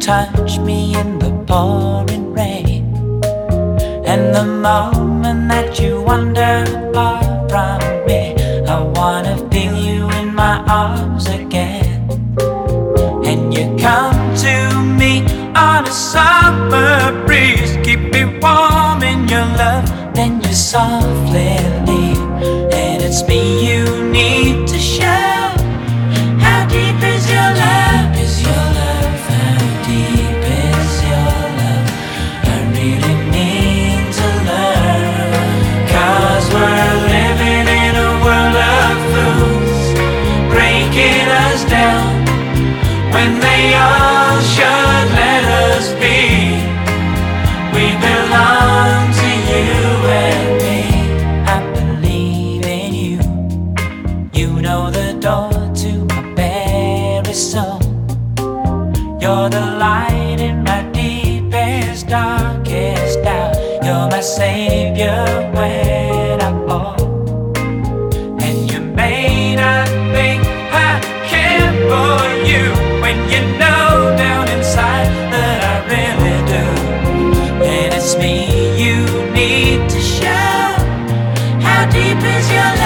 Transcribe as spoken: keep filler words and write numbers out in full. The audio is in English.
touch me in the pouring rain, and the moment that you wander far from me, I wanna feel you in my arms again. And you come to me on a summer breeze, keep me warm in your love, then you softly leave. And it's me you need to show. How deep is your love? Is your love? How deep is your love? I really need to learn. Cause we're living in a world of fools, breaking us down when they all should let us be. We belong to you and me. I believe in you. You know the door to my very soul. You're the light in my deepest, darkest doubt. You're my savior when I fall. And you may not think I care for you, when you know down inside that I really do. And it's me you need to show. How deep is your love?